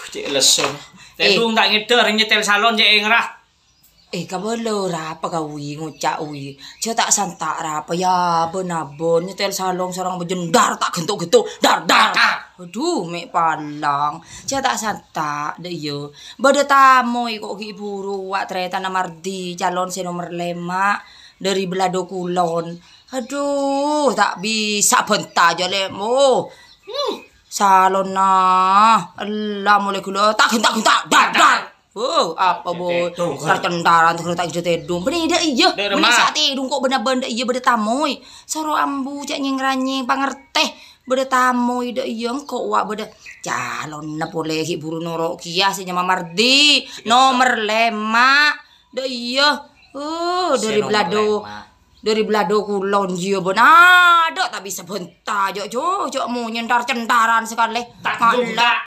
Cik lesun. Tedung tak ngeder nyetel salon cek ngerah. Kabelo rapa kawi ngucak wi. Cio tak santak rapa ya benabon nyetel salong sarang bejendar tak gentuk-gentuk dar. Aduh mek palang. Cio tak santak deh yo. Bade tamu kok ki buru wak ternyata Mardi calon si nomor 5 dari Belado Kulon. Aduh tak bisa bentar aja lemo. Salon nah. Allah mulai gula tak gentak dar. Oh, apa boy? Tercendaran tak jadi tedung. Bener iya. Bener saat tedung kok bener-bener iya beda tamoy. Soro ambu cak nyengranye pangerteh. Beda tamoy ida iya kok wak beda calon na boleh buru norok kia si Nyama Mardi nomor 5. Da iya. Dari Belado Kulon dia benar. Ada tak bisa bentar. Jok mau nyendar cendaran sekali. Tak